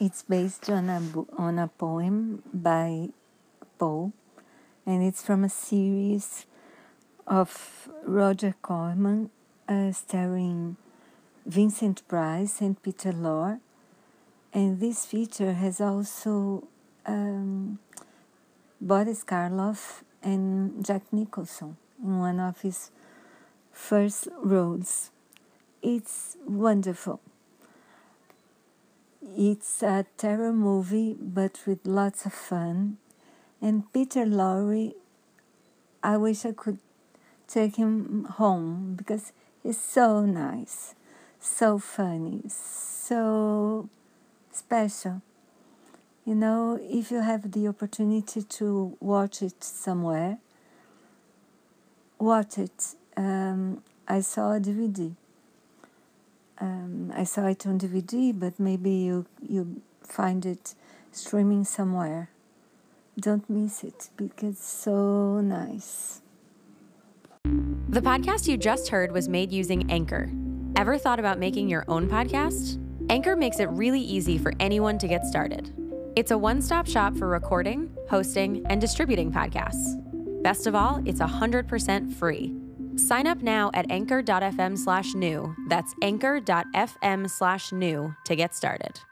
It's based on on a poem by Poe, and it's from a series of Roger Corman, starring Vincent Price and Peter Lorre. And this feature has also Boris Karloff and Jack Nicholson in one of his first roles. It's wonderful. It's a terror movie, but with lots of fun. And Peter Lorre, I wish I could take him home because he's so nice, so funny, so special. You know, if you have the opportunity to watch it somewhere, watch it. I saw a DVD. I saw it on DVD, but maybe you find it streaming somewhere. Don't miss it because it's so nice. The podcast you just heard was made using Anchor. Ever thought about making your own podcast? Anchor makes it really easy for anyone to get started. It's a one-stop shop for recording, hosting, and distributing podcasts. Best of all, it's 100% free. Sign up now at anchor.fm/new. That's anchor.fm/new to get started.